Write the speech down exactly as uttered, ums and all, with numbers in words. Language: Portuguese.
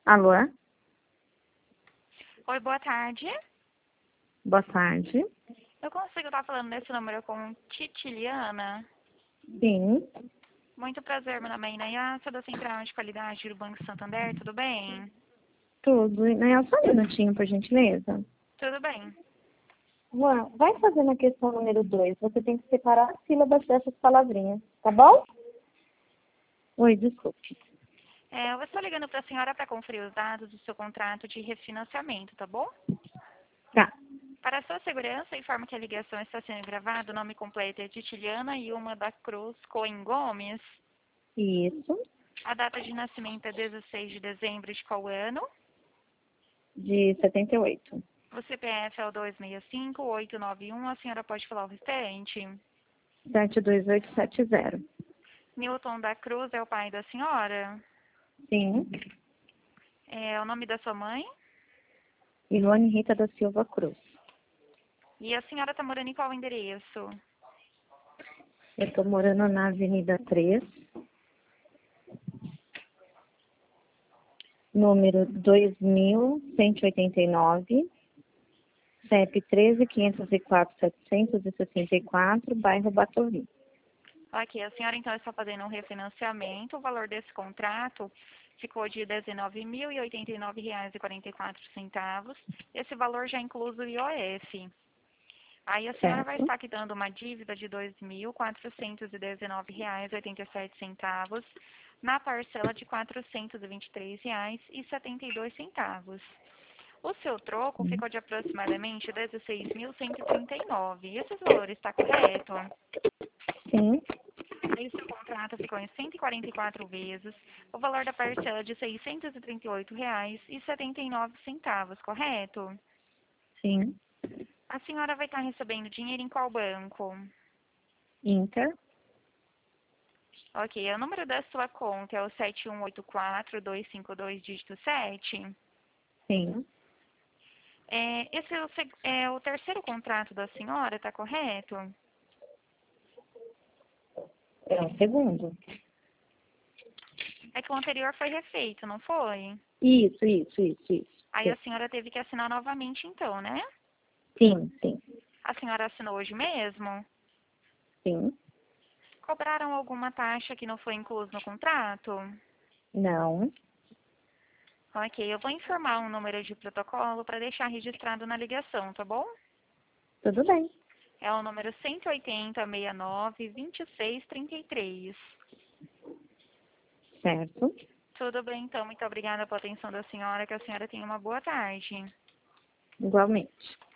Alô? Oi, boa tarde. Boa tarde. Eu consigo estar falando nesse número com Titiliana? Sim, Muito prazer, meu nome é Inaya, sou da Central de Qualidade do Banco Santander, tudo bem? tudo. É só um minutinho, por gentileza. Tudo bem. Juan, vai fazendo a questão número dois. Você tem que separar as sílabas dessas palavrinhas, tá bom? Oi, desculpe. É, eu estou ligando para a senhora para conferir os dados do seu contrato de refinanciamento, tá bom? Tá. Para a sua segurança, informo que a ligação está sendo gravada, o nome completo é Titiliana Ilma da Cruz Coen Gomes. Isso. A data de nascimento é dezesseis de dezembro de qual ano? De setenta e oito. O C P F é o dois seis cinco oito nove um, a senhora pode falar o restante? sete dois oito sete zero. Newton da Cruz é o pai da senhora? Sim. É o nome da sua mãe? Ilone Rita da Silva Cruz. E a senhora está morando em qual endereço? Eu tô morando na Avenida três, número dois mil cento e oitenta e nove, C E P treze quinhentos e quatro setecentos e sessenta e quatro, bairro Batory. Ok, a senhora então está fazendo um refinanciamento. O valor desse contrato ficou de dezenove mil e oitenta e nove reais e quarenta e quatro centavos. Esse valor já incluso o I O F. Aí a senhora vai Certo? estar quitando uma dívida de dois mil quatrocentos e dezenove reais e oitenta e sete centavos na parcela de quatrocentos e vinte e três reais e setenta e dois centavos. O seu troco ficou de aproximadamente dezesseis mil cento e trinta e nove. Esse valor está correto? Sim, Aí o seu contrato ficou em cento e quarenta e quatro vezes, o valor da parcela de seiscentos e trinta e oito reais e setenta e nove centavos, correto? sim. A senhora vai estar recebendo dinheiro em qual banco? Inter, Ok, o número da sua conta é o sete um oito quatro dois cinco dois dígito sete. sim. É, esse é o, seg- é o terceiro contrato da senhora, está correto? É o segundo. É que o anterior foi refeito, não foi? Isso, isso, isso, isso. Aí Sim, a senhora teve que assinar novamente então, né? sim, sim. A senhora assinou hoje mesmo? Sim. Cobraram alguma taxa que não foi incluso no contrato? Não. Ok, eu vou informar um número de protocolo para deixar registrado na ligação, tá bom? Tudo bem. É o número cento e oitenta, sessenta e nove, vinte e seis, trinta e três. Certo. Tudo bem, então. Muito obrigada pela atenção da senhora. Que a senhora tenha uma boa tarde. Igualmente.